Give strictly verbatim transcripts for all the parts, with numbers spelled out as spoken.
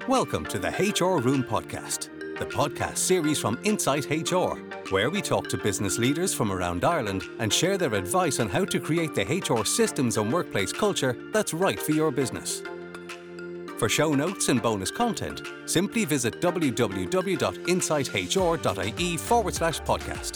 Welcome to the H R Room Podcast, the podcast series from Insight H R, where we talk to business leaders from around Ireland and share their advice on how to create the H R systems and workplace culture that's right for your business. For show notes and bonus content, simply visit www.insighthr.ie forward slash podcast.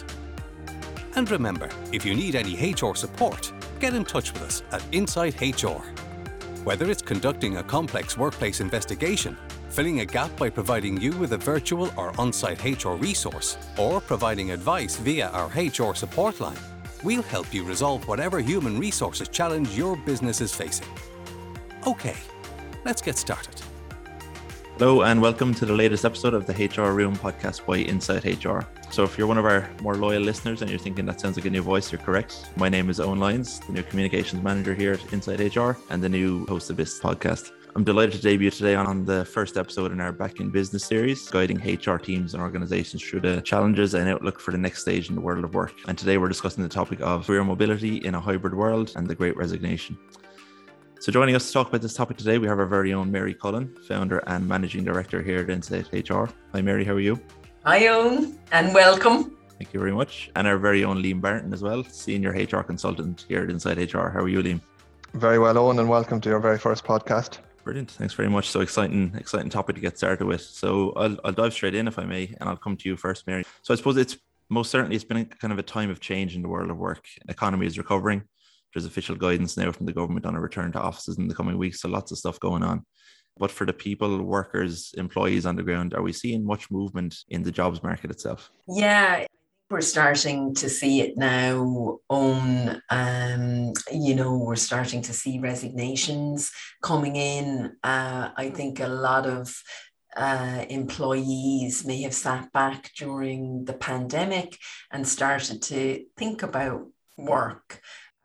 And remember, if you need any H R support, get in touch with us at Insight H R. Whether it's conducting a complex workplace investigation, filling a gap by providing you with a virtual or on-site H R resource, or providing advice via our H R support line, we'll help you resolve whatever human resources challenge your business is facing. Okay, let's get started. Hello and welcome to the latest episode of the H R Room Podcast by Insight H R. So if you're one of our more loyal listeners and you're thinking that sounds like a new voice, you're correct. My name is Owen Lyons, the new communications manager here at Insight H R and the new host of this podcast. I'm delighted to debut today on the first episode in our Back in Business series, guiding H R teams and organizations through the challenges and outlook for the next stage in the world of work. And today we're discussing the topic of career mobility in a hybrid world and the Great Resignation. So joining us to talk about this topic today, we have our very own Mary Cullen, founder and managing director here at Insight H R. Hi Mary, how are you? Hi Owen, and welcome. Thank you very much. And our very own Liam Barton as well, senior H R consultant here at Insight H R. How are you, Liam? Very well, Owen, and welcome to your very first podcast. Brilliant. Thanks very much. So exciting, exciting topic to get started with. So I'll, I'll dive straight in if I may, and I'll come to you first, Mary. So I suppose it's most certainly, it's been a, kind of a time of change in the world of work. The economy is recovering. There's official guidance now from the government on a return to offices in the coming weeks. So lots of stuff going on. But for the people, workers, employees on the ground, are we seeing much movement in the jobs market itself? Yeah, we're starting to see it now. Own, um, you know, we're starting to see resignations coming in. Uh, I think a lot of uh, employees may have sat back during the pandemic and started to think about work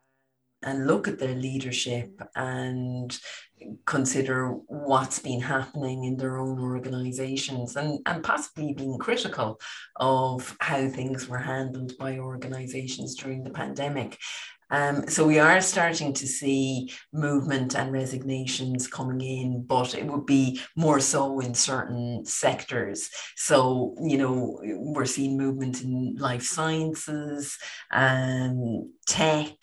and look at their leadership and consider what's been happening in their own organizations and, and possibly being critical of how things were handled by organizations during the pandemic. Um, so we are starting to see movement and resignations coming in, but it would be more so in certain sectors. So, you know, we're seeing movement in life sciences, um, tech,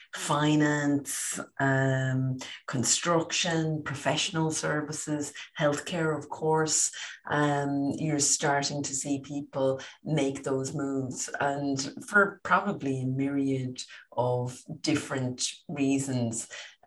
finance, um, construction, professional services, healthcare, of course. Um, you're starting to see people make those moves, and for probably a myriad of different reasons.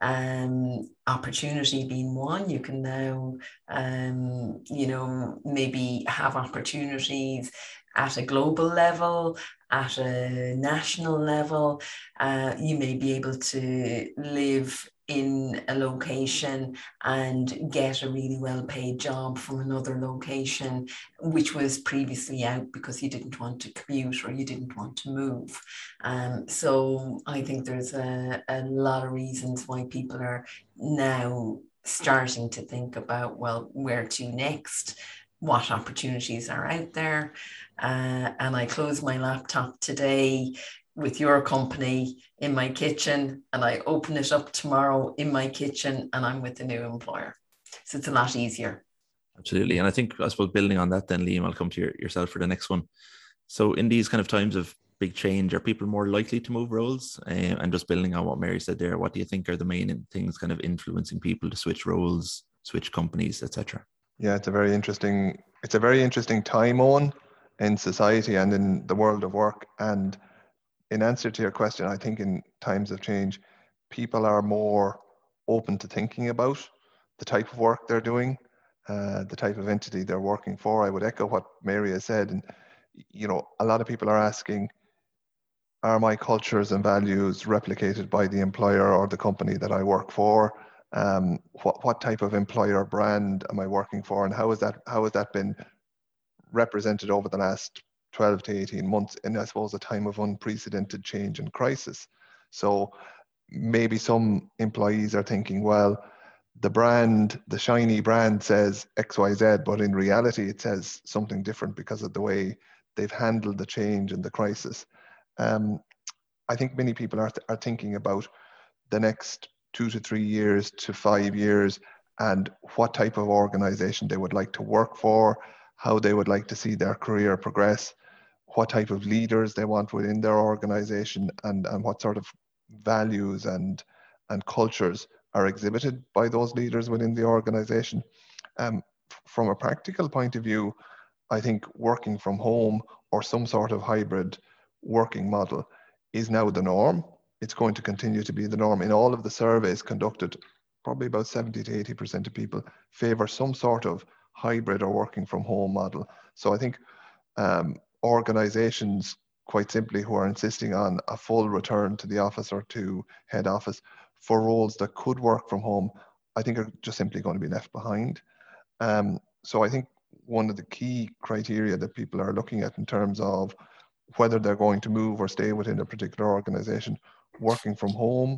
Um, opportunity being one, you can now, um, you know, maybe have opportunities at a global level, at a national level. Uh, you may be able to live in a location and get a really well-paid job from another location, which was previously out because you didn't want to commute or you didn't want to move. Um, so I think there's a, a lot of reasons why people are now starting to think about, well, where to next? What opportunities are out there? Uh, and I closed my laptop today with your company in my kitchen, and I open it up tomorrow in my kitchen and I'm with a new employer. So it's a lot easier. Absolutely. And I think, I suppose, building on that then, Liam, I'll come to your, yourself for the next one. So in these kind of times of big change, are people more likely to move roles? Um, and just building on what Mary said there, what do you think are the main things kind of influencing people to switch roles, switch companies, et cetera? Yeah, it's a very interesting, it's a very interesting time, Owen, in society and in the world of work. And in answer to your question, I think in times of change, people are more open to thinking about the type of work they're doing, uh, the type of entity they're working for. I would echo what Mary has said. And, you know, a lot of people are asking, are my cultures and values replicated by the employer or the company that I work for? Um, what what type of employer brand am I working for, and how is that how has that been represented over the last twelve to eighteen months in, I suppose, a time of unprecedented change and crisis? So maybe some employees are thinking, well, the brand, the shiny brand says X Y Z, but in reality it says something different because of the way they've handled the change and the crisis. Um, I think many people are, are thinking about the next two to three years to five years and what type of organization they would like to work for, how they would like to see their career progress, what type of leaders they want within their organization, and, and what sort of values and, and cultures are exhibited by those leaders within the organization. Um, from a practical point of view, I think working from home or some sort of hybrid working model is now the norm. It's going to continue to be the norm. In all of the surveys conducted, probably about seventy to eighty percent of people favor some sort of hybrid or working from home model. So I think um, organizations, quite simply, who are insisting on a full return to the office or to head office for roles that could work from home, I think are just simply going to be left behind. Um, so I think one of the key criteria that people are looking at in terms of whether they're going to move or stay within a particular organization, working from home,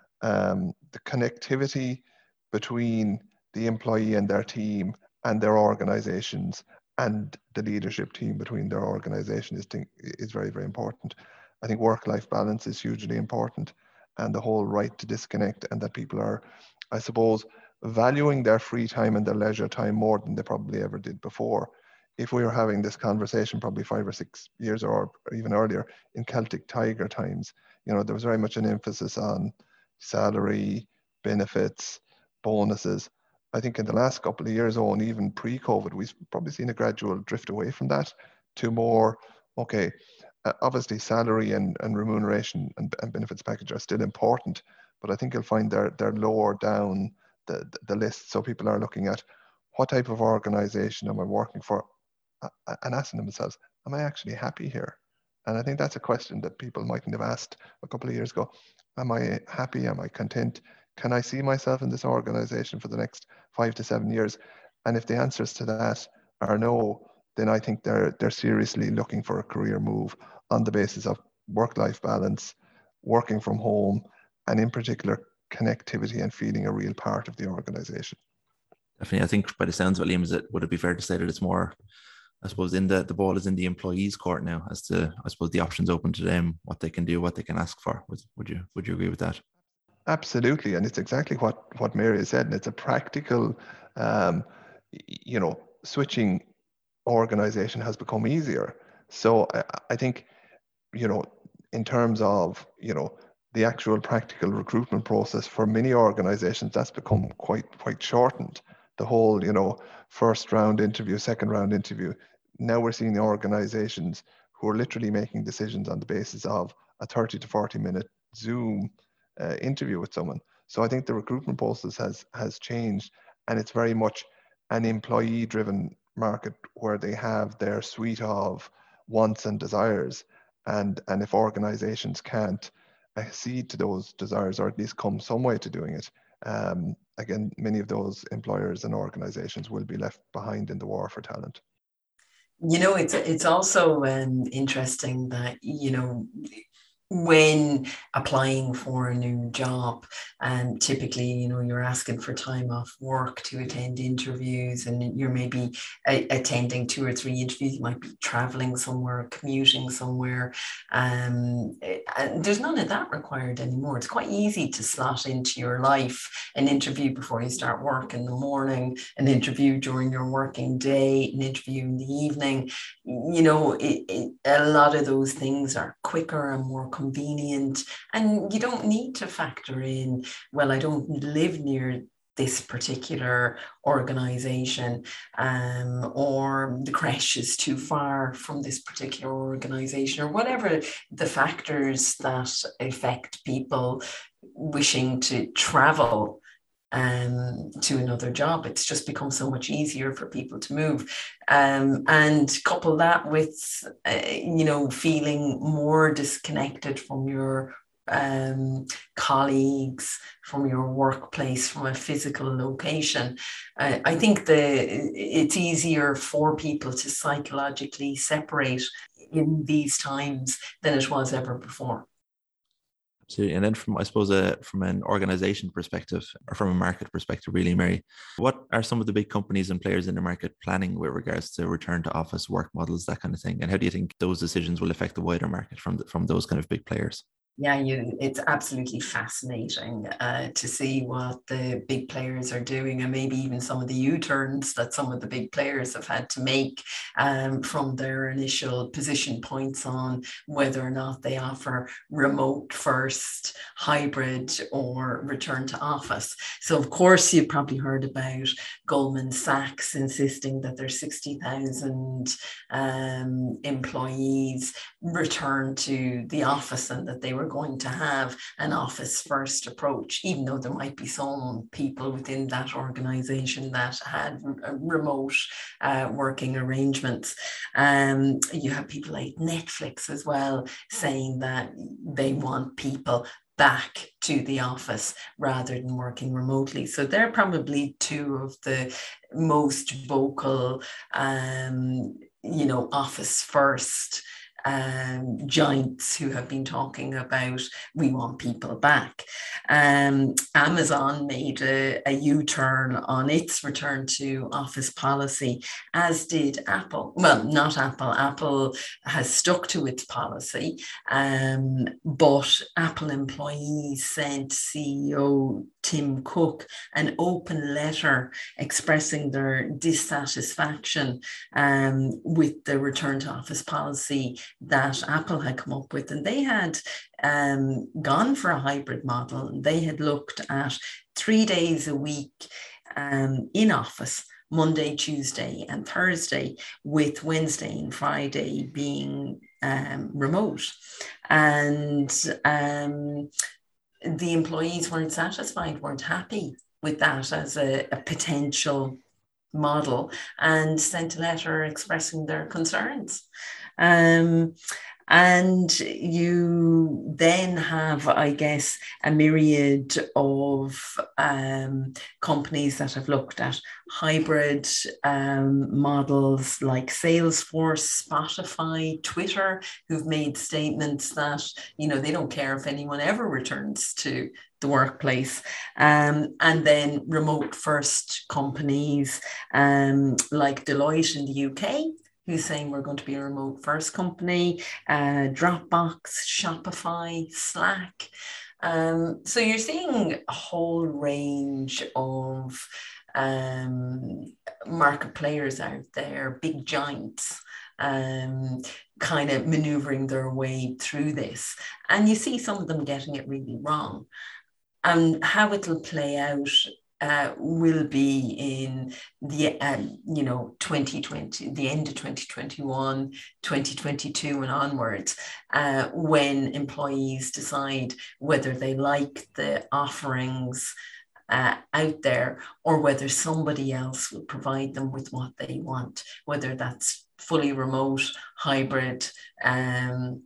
um, the connectivity between the employee and their team and their organizations, and the leadership team between their organization is, think, is very, very important. I think work-life balance is hugely important, and the whole right to disconnect, and that people are, I suppose, valuing their free time and their leisure time more than they probably ever did before. If we were having this conversation probably five or six years or, or even earlier in Celtic Tiger times, you know, there was very much an emphasis on salary, benefits, bonuses. I think in the last couple of years, oh, and even pre-COVID, we've probably seen a gradual drift away from that to more, okay, uh, obviously salary and, and remuneration and, and benefits package are still important, but I think you'll find they're, they're lower down the, the list. So people are looking at what type of organization am I working for, uh, and asking themselves, am I actually happy here? And I think that's a question that people mightn't have asked a couple of years ago. Am I happy? Am I content? Can I see myself in this organization for the next five to seven years? And if the answers to that are no, then I think they're they're seriously looking for a career move on the basis of work-life balance, working from home, and in particular, connectivity and feeling a real part of the organization. Definitely. I think by the sounds of it, Liam, is it, would it be fair to say that it's more, I suppose, in the, the ball is in the employee's court now, as to, I suppose, the options open to them, what they can do, what they can ask for. Would, would you would you agree with that? Absolutely. And it's exactly what, what Mary has said. And it's a practical, um, you know, switching organization has become easier. So I, I think, you know, in terms of, you know, the actual practical recruitment process for many organizations, that's become quite, quite shortened. The whole, you know, first round interview, second round interview. Now we're seeing the organizations who are literally making decisions on the basis of a thirty to forty minute Zoom uh, interview with someone. So I think the recruitment process has has changed, and it's very much an employee driven market where they have their suite of wants and desires. And, and if organizations can't accede to those desires, or at least come some way to doing it, um, again, many of those employers and organizations will be left behind in the war for talent. You know, it's it's also um, interesting that, you know, when applying for a new job, and um, typically, you know, you're asking for time off work to attend interviews, and you're maybe a- attending two or three interviews. You might be traveling somewhere, commuting somewhere, um, and there's none of that required anymore. It's quite easy to slot into your life an interview before you start work in the morning, an interview during your working day, an interview in the evening. You know, it, it, a lot of those things are quicker and more convenient, and you don't need to factor in, well, I don't live near this particular organization, um, or the creche is too far from this particular organization, or whatever the factors that affect people wishing to travel Um, to another job. It's just become so much easier for people to move, um, and couple that with, uh, you know, feeling more disconnected from your um, colleagues, from your workplace, from a physical location. Uh, I think the it's easier for people to psychologically separate in these times than it was ever before. Absolutely. And then from, I suppose, uh, from an organization perspective, or from a market perspective, really, Mary, what are some of the big companies and players in the market planning with regards to return to office work models, that kind of thing? And how do you think those decisions will affect the wider market from the, from those kind of big players? Yeah, you, it's absolutely fascinating uh, to see what the big players are doing, and maybe even some of the U-turns that some of the big players have had to make um, from their initial position points on whether or not they offer remote first, hybrid, or return to office. So of course, you've probably heard about Goldman Sachs insisting that their sixty thousand um, employees return to the office and that they were going to have an office first approach, even though there might be some people within that organization that had remote uh, working arrangements. Um, you have people like Netflix as well saying that they want people back to the office rather than working remotely. So they're probably two of the most vocal, um, you know, office first Um, giants who have been talking about we want people back. Um, Amazon made a, a U-turn on its return to office policy, as did Apple. Well, not Apple. Apple has stuck to its policy, um, but Apple employees sent C E O Tim Cook an open letter expressing their dissatisfaction um, with the return to office policy that Apple had come up with. And they had um, gone for a hybrid model. They had looked at three days a week um, in office, Monday, Tuesday, and Thursday, with Wednesday and Friday being um, remote. And um, the employees weren't satisfied, weren't happy with that as a, a potential model, and sent a letter expressing their concerns. Um, and you then have, I guess, a myriad of um, companies that have looked at hybrid um, models like Salesforce, Spotify, Twitter, who've made statements that, you know, they don't care if anyone ever returns to the workplace. Um, and then remote first companies um, like Deloitte in the U K, who's saying we're going to be a remote first company, uh, Dropbox, Shopify, Slack. Um, so you're seeing a whole range of um, market players out there, big giants, um, kind of maneuvering their way through this. And you see some of them getting it really wrong. And how it'll play out Uh, will be in the, um, you know, twenty twenty, the end of twenty twenty-one, twenty twenty-two and onwards, uh, when employees decide whether they like the offerings uh, out there or whether somebody else will provide them with what they want, whether that's fully remote, hybrid, um,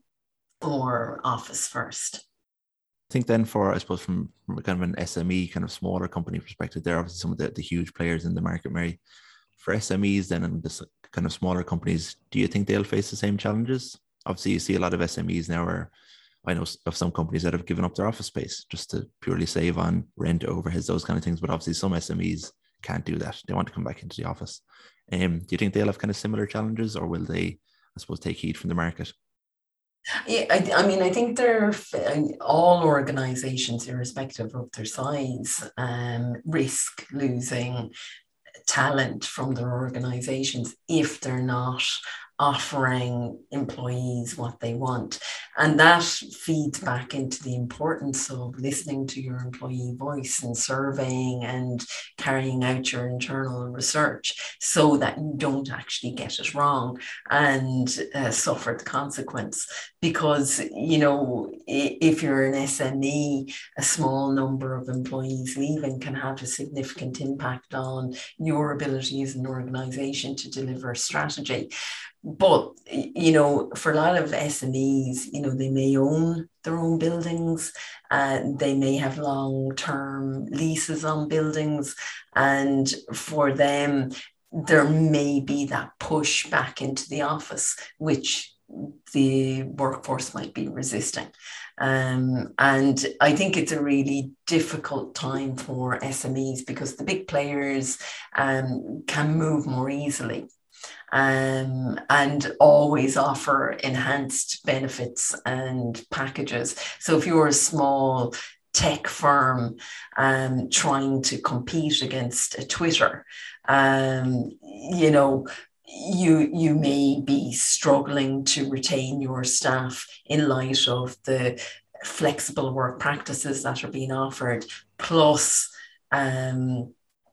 or office first. I think then for, I suppose, from kind of an S M E, kind of smaller company perspective, they're obviously some of the, the huge players in the market, Mary. For S M Es then and this kind of smaller companies, do you think they'll face the same challenges? Obviously, you see a lot of S M Es now where I know of some companies that have given up their office space just to purely save on rent, overheads, those kind of things. But obviously some S M Es can't do that. They want to come back into the office. Um, do you think they'll have kind of similar challenges, or will they, I suppose, take heed from the market? Yeah, I, I mean, I think they're all organizations, irrespective of their size, um, risk losing talent from their organizations if they're not offering employees what they want. And that feeds back into the importance of listening to your employee voice and surveying and carrying out your internal research so that you don't actually get it wrong and uh, suffer the consequence. Because, you know, if you're an S M E, a small number of employees leaving can have a significant impact on your ability as an organization to deliver strategy. But, you know, for a lot of S M Es, you know, they may own their own buildings, and they may have long-term leases on buildings. And for them, there may be that push back into the office, which the workforce might be resisting. Um, and I think it's a really difficult time for S M Es because the big players um, can move more easily. um, and always offer enhanced benefits and packages. So if you're a small tech firm um, trying to compete against a Twitter, um, you know, you you may be struggling to retain your staff in light of the flexible work practices that are being offered, plus um,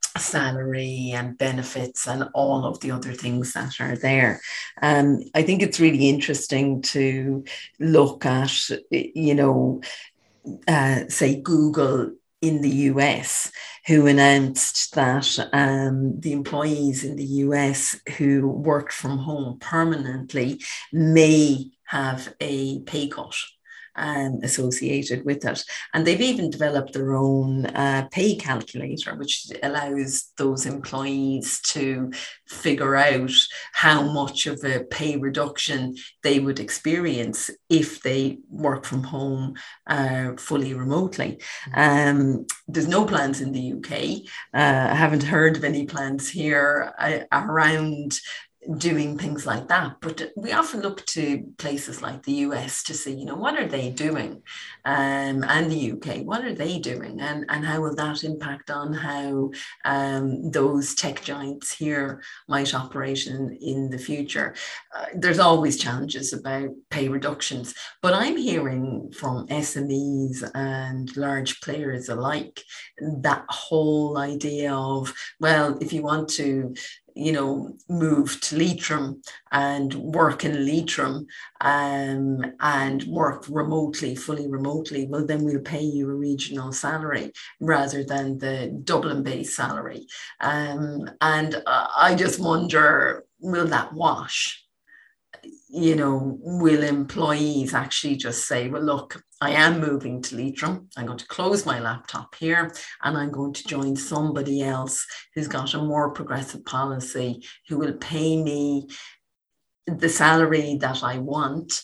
salary and benefits and all of the other things that are there. Um, I think it's really interesting to look at, you know, uh, say Google in the U S, who announced that um, the employees in the U S who work from home permanently may have a pay cut Um, associated with it. And they've even developed their own uh, pay calculator, which allows those employees to figure out how much of a pay reduction they would experience if they work from home uh, fully remotely. Um, there's no plans in the U K. Uh, I haven't heard of any plans here uh, around doing things like that, but we often look to places like the U S to see, you know, what are they doing, um, and the U K, what are they doing, and and how will that impact on how um, those tech giants here might operate in, in the future. Uh, there's always challenges about pay reductions, but I'm hearing from S M Es and large players alike that whole idea of, well, if you want to you know, move to Leitrim and work in Leitrim um, and work remotely, fully remotely, well, then we'll pay you a regional salary rather than the Dublin-based salary. Um, and uh, I just wonder, will that wash? You know, will employees actually just say, well, look, I am moving to Leitrim. I'm going to close my laptop here and I'm going to join somebody else who's got a more progressive policy, who will pay me the salary that I want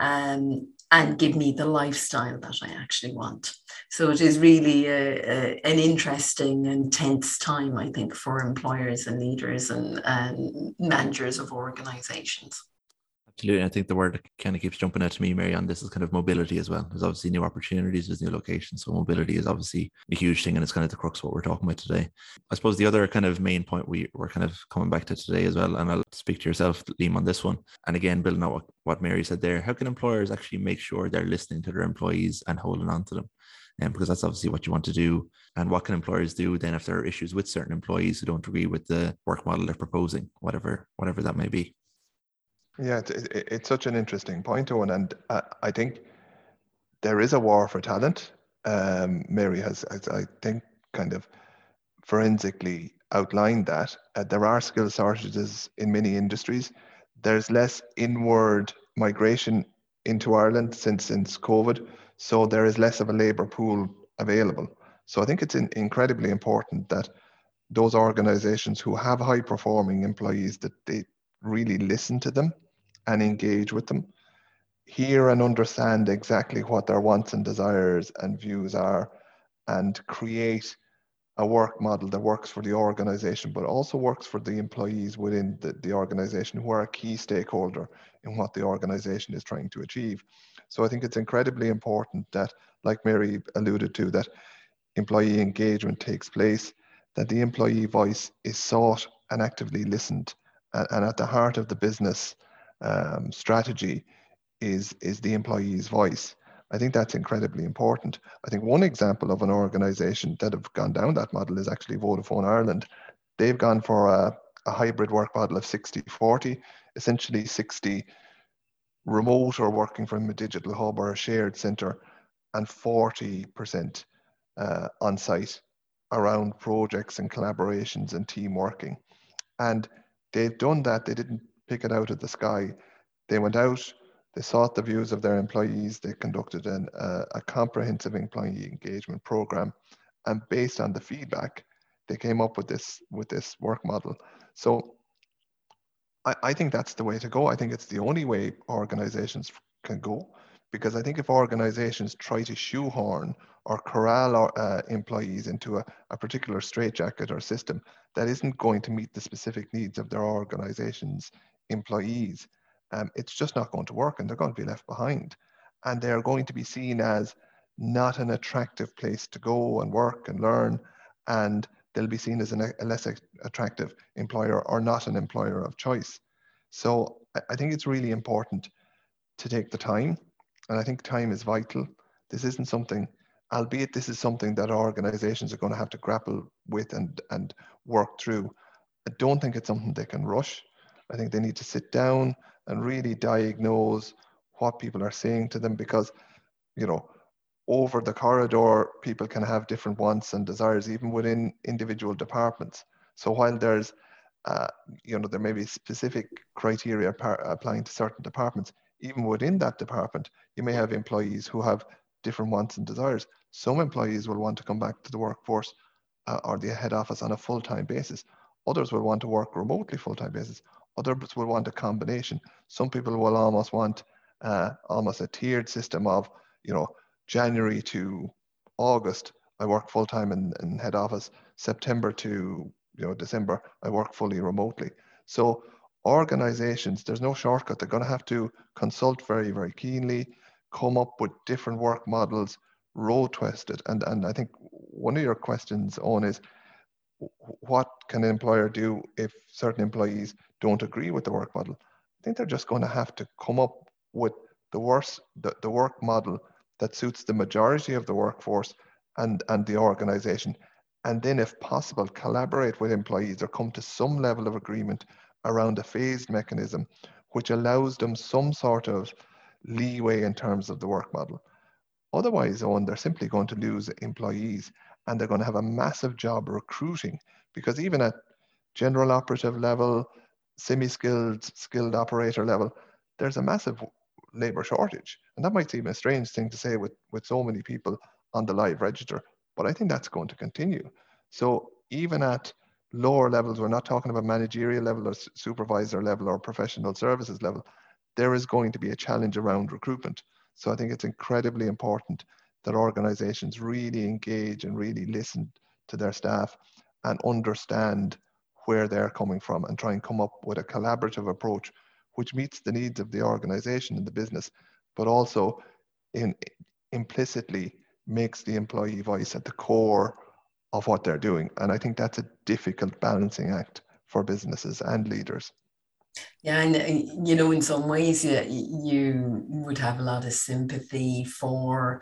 um, and give me the lifestyle that I actually want. So it is really a, a, an interesting and tense time, I think, for employers and leaders and, and managers of organizations. Absolutely. I think the word that kind of keeps jumping out to me, Mary, on this is kind of mobility as well. There's obviously new opportunities, there's new locations. So mobility is obviously a huge thing, and it's kind of the crux of what we're talking about today. I suppose the other kind of main point we we're kind of coming back to today as well, and I'll speak to yourself, Liam, on this one. And again, building on what, what Mary said there, how can employers actually make sure they're listening to their employees and holding on to them? And um, because that's obviously what you want to do. And what can employers do then if there are issues with certain employees who don't agree with the work model they're proposing, whatever, whatever that may be? Yeah, it's, it's such an interesting point, Owen, and uh, I think there is a war for talent. Um, Mary has, has, I think, kind of forensically outlined that. Uh, there are skill shortages in many industries. There's less inward migration into Ireland since since COVID, so there is less of a labour pool available. So I think it's in, incredibly important that those organisations who have high-performing employees, that they really listen to them and engage with them, hear and understand exactly what their wants and desires and views are, and create a work model that works for the organization, but also works for the employees within the, the organization, who are a key stakeholder in what the organization is trying to achieve. So I think it's incredibly important that, like Mary alluded to, that employee engagement takes place, that the employee voice is sought and actively listened, and, and at the heart of the business um, strategy is, is the employee's voice. I think that's incredibly important. I think one example of an organisation that have gone down that model is actually Vodafone Ireland. They've gone for a, a hybrid work model of sixty forty, essentially sixty remote or working from a digital hub or a shared centre, and forty percent uh, on site around projects and collaborations and team working. And they've done that. They didn't pick it out of the sky. They went out, they sought the views of their employees, they conducted an, uh, a comprehensive employee engagement program, and based on the feedback, they came up with this with this work model. So I, I think that's the way to go. I think it's the only way organizations can go, Because I think if organizations try to shoehorn or corral our, uh, employees into a, a particular straitjacket or system that isn't going to meet the specific needs of their organization's employees, um, it's just not going to work, and they're going to be left behind. And they're going to be seen as not an attractive place to go and work and learn, and they'll be seen as an, a less attractive employer or not an employer of choice. So I think it's really important to take the time, and I think time is vital. This isn't something, albeit this is something that organizations are going to have to grapple with and, and work through. I don't think it's something they can rush. I think they need to sit down and really diagnose what people are saying to them, because, you know, over the corridor, people can have different wants and desires, even within individual departments. So while there's, uh, you know, there may be specific criteria applying to certain departments, even within that department, you may have employees who have different wants and desires. Some employees will want to come back to the workforce uh, or the head office on a full-time basis. Others will want to work remotely full-time basis. Others will want a combination. Some people will almost want uh, almost a tiered system of, you know, January to August, I work full-time in, in head office. September to, you know, December, I work fully remotely. So organizations, there's no shortcut. They're going to have to consult very, very keenly, come up with different work models, road twist it. And, and I think one of your questions, Owen, is what can an employer do if certain employees don't agree with the work model? I think they're just going to have to come up with the worst, the, the work model that suits the majority of the workforce and, and the organization. And then, if possible, collaborate with employees or come to some level of agreement around a phased mechanism, which allows them some sort of leeway in terms of the work model. Otherwise, Owen, they're simply going to lose employees, and they're going to have a massive job recruiting, because even at general operative level, semi-skilled, skilled operator level, there's a massive labor shortage. And that might seem a strange thing to say with, with so many people on the live register, but I think that's going to continue. So even at lower levels, we're not talking about managerial level or supervisor level or professional services level, there is going to be a challenge around recruitment. So I think it's incredibly important that organizations really engage and really listen to their staff and understand where they're coming from and try and come up with a collaborative approach which meets the needs of the organization and the business, but also in, implicitly makes the employee voice at the core of what they're doing. And I think that's a difficult balancing act for businesses and leaders. Yeah, and you know, in some ways, you, you would have a lot of sympathy for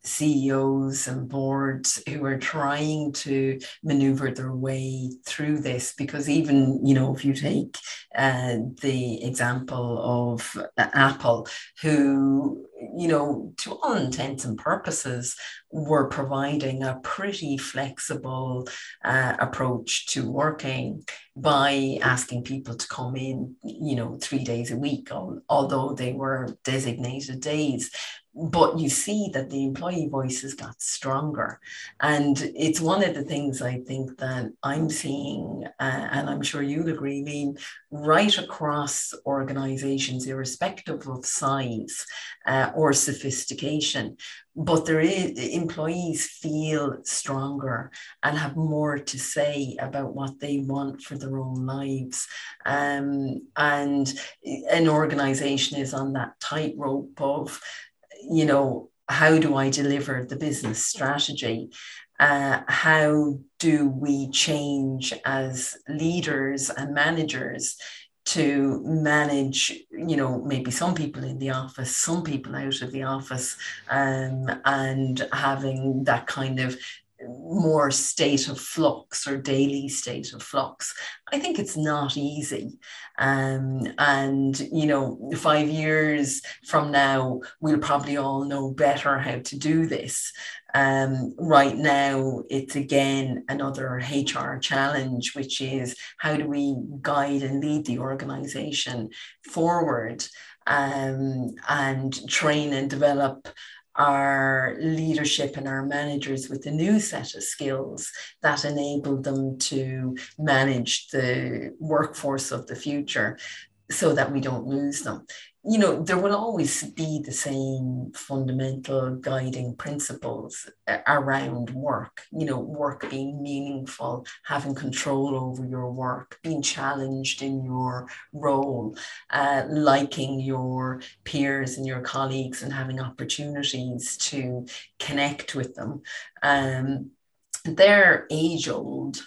C E Os and boards who are trying to maneuver their way through this, because even, you know, if you take uh, the example of Apple, who, you know, to all intents and purposes, were providing a pretty flexible uh, approach to working by asking people to come in, you know, three days a week, although they were designated days. But you see that the employee voices got stronger. And it's one of the things I think that I'm seeing, uh, and I'm sure you'll agree, Liam, right across organizations, irrespective of size uh, or sophistication. But there is, employees feel stronger and have more to say about what they want for their own lives. Um, and an organization is on that tightrope of, you know, how do I deliver the business strategy? Uh, how do we change as leaders and managers to manage, you know, maybe some people in the office, some people out of the office, um, and having that kind of more state of flux or daily state of flux. I think it's not easy. Um, and, you know, five years from now, we'll probably all know better how to do this. Um, right now, it's again another H R challenge, which is how do we guide and lead the organization forward, um, and train and develop our leadership and our managers with a new set of skills that enable them to manage the workforce of the future so that we don't lose them. you know, there will always be the same fundamental guiding principles around work, you know, work being meaningful, having control over your work, being challenged in your role, uh, liking your peers and your colleagues and having opportunities to connect with them. Um, they're age-old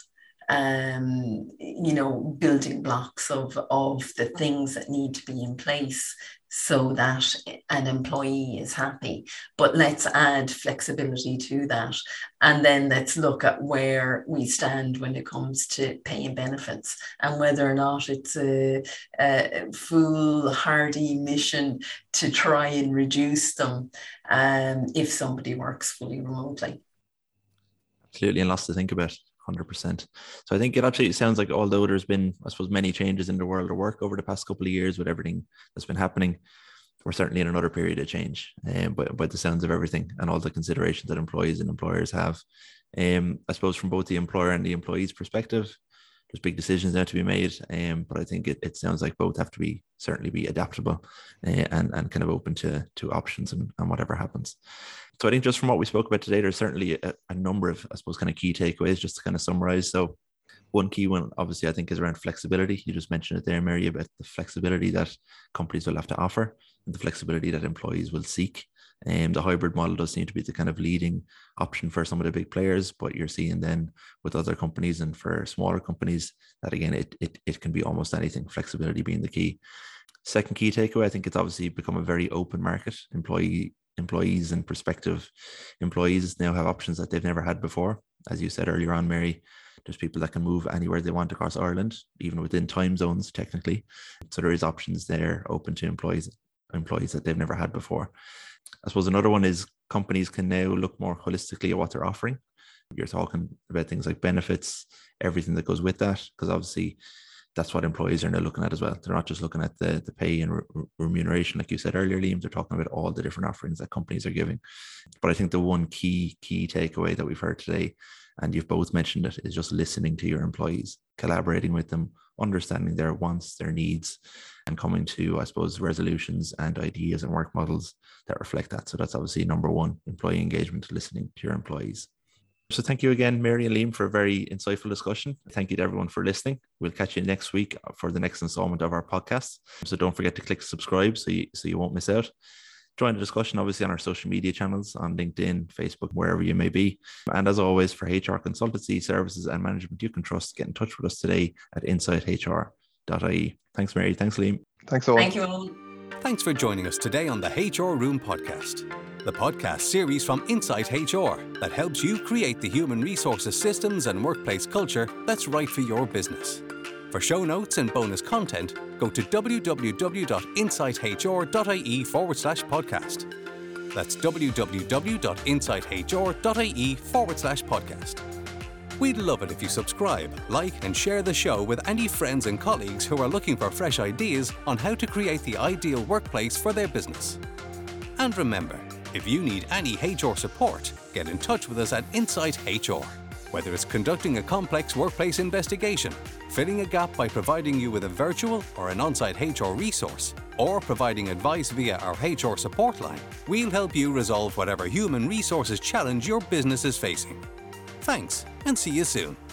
um, you know, building blocks of, of the things that need to be in place so that an employee is happy. But let's add flexibility to that. And then let's look at where we stand when it comes to pay and benefits, and whether or not it's a, a foolhardy mission to try and reduce them um, if somebody works fully remotely. Absolutely, and lots to think about. one hundred percent. So I think it absolutely sounds like, although there's been, I suppose, many changes in the world of work over the past couple of years with everything that's been happening, we're certainly in another period of change, um, by, by the sounds of everything and all the considerations that employees and employers have. Um, I suppose from both the employer and the employee's perspective, there's big decisions now to be made, um, but I think it, it sounds like both have to be certainly be adaptable uh, and, and kind of open to, to options and, and whatever happens. So I think just from what we spoke about today, there's certainly a, a number of, I suppose, kind of key takeaways just to kind of summarize. So one key one, obviously, I think is around flexibility. You just mentioned it there, Mary, about the flexibility that companies will have to offer and the flexibility that employees will seek. And um, the hybrid model does seem to be the kind of leading option for some of the big players, but you're seeing then with other companies and for smaller companies that, again, it, it, it can be almost anything, flexibility being the key. Second key takeaway, I think it's obviously become a very open market. Employee employees and prospective employees now have options that they've never had before. As you said earlier on, Mary, there's people that can move anywhere they want across Ireland, even within time zones, technically. So there is options there open to employees, employees that they've never had before. I suppose another one is companies can now look more holistically at what they're offering. You're talking about things like benefits, everything that goes with that, because obviously that's what employees are now looking at as well. They're not just looking at the, the pay and re- remuneration, like you said earlier, Liam. They're talking about all the different offerings that companies are giving. But I think the one key, key takeaway that we've heard today, and you've both mentioned it, is just listening to your employees, collaborating with them, understanding their wants, their needs, and coming to, I suppose, resolutions and ideas and work models that reflect that. So that's obviously number one, employee engagement, listening to your employees. So thank you again, Mary and Liam, for a very insightful discussion. Thank you to everyone for listening. We'll catch you next week for the next installment of our podcast. So don't forget to click subscribe so you, so you won't miss out. Join the discussion, obviously, on our social media channels, on LinkedIn, Facebook, wherever you may be. And as always, for H R consultancy services and management you can trust, get in touch with us today at insight h r dot i e. Thanks, Mary. Thanks, Liam. Thanks, all. Thank you all. Thanks for joining us today on the H R Room podcast, the podcast series from Insight H R that helps you create the human resources systems and workplace culture that's right for your business. For show notes and bonus content, go to www.insighthr.ie forward slash podcast. That's www.insighthr.ie forward slash podcast. We'd love it if you subscribe, like, and share the show with any friends and colleagues who are looking for fresh ideas on how to create the ideal workplace for their business. And remember, if you need any H R support, get in touch with us at Insight H R. Whether it's conducting a complex workplace investigation, filling a gap by providing you with a virtual or an on-site H R resource, or providing advice via our H R support line, we'll help you resolve whatever human resources challenge your business is facing. Thanks, and see you soon.